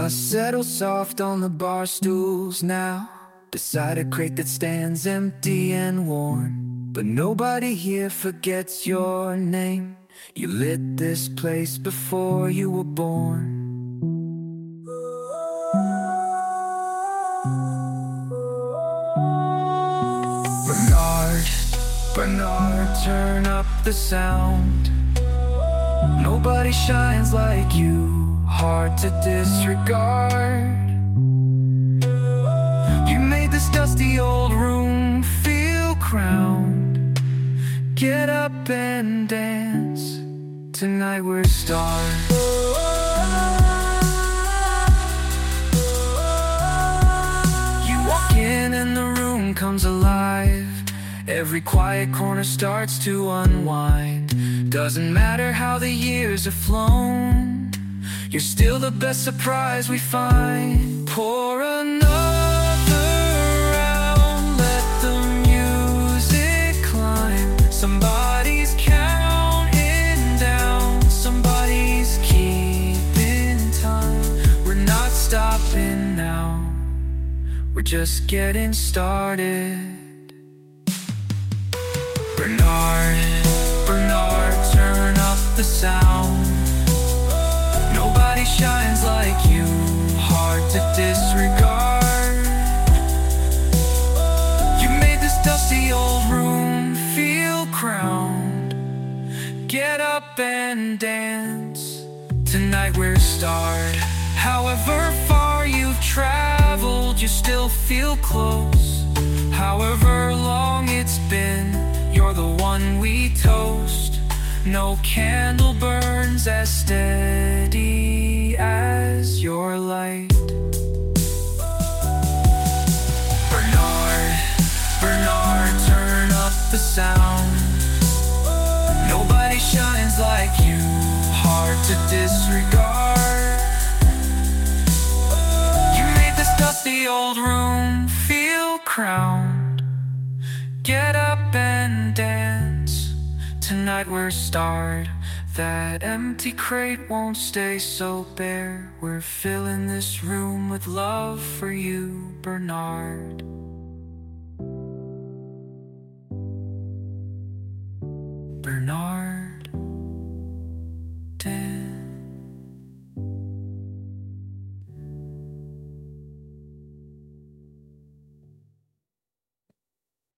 settle soft on the bar stools now, beside a crate that stands empty and worn. But nobody here forgets your name. You lit this place before you were born. Bernard, Bernard, turn up the sound. Nobody shines like you, hard to disregard. You made this dusty old room feel crowned. Get up and dance, tonight we're stars. You walk in and the room comes alive. Every quiet corner starts to unwind. Doesn't matter how the years have flown, you're still the best surprise we find. Pour another round, let the music climb. Somebody's counting down, somebody's keeping time. We're not stopping now, we're just getting started. Bernard, Bernard, turn up the sound. Nobody shines like you, hard to disregard. You made this dusty old room feel crowned. Get up and dance, tonight we're starred. However far you've traveled, you still feel close. However long it's been, you're the one we toast. No candle burns as steady as your light. Bernard, Bernard, turn up the sound. Nobody shines like you, hard to disregard. You made this dusty old room feel crowned. Get up and dance, tonight we're starred. That empty crate won't stay so bare. We're filling this room with love for you, Bernard.